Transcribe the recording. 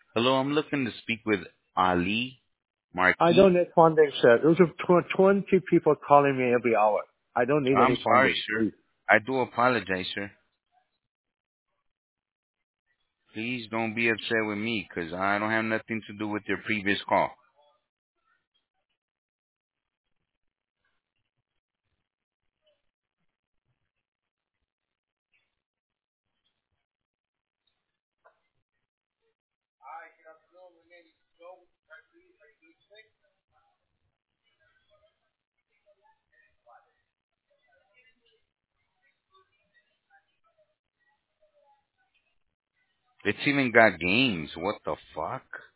Hello, I'm looking to speak with Ali I don't Marquis. need funding, sir. Those are 20 people calling me every hour. I don't need I'm any sorry, funding, sir. please. I do apologize, sir. Please don't be upset with me, 'cause I don't have nothing to do with your previous call. It's even got games. What the fuck?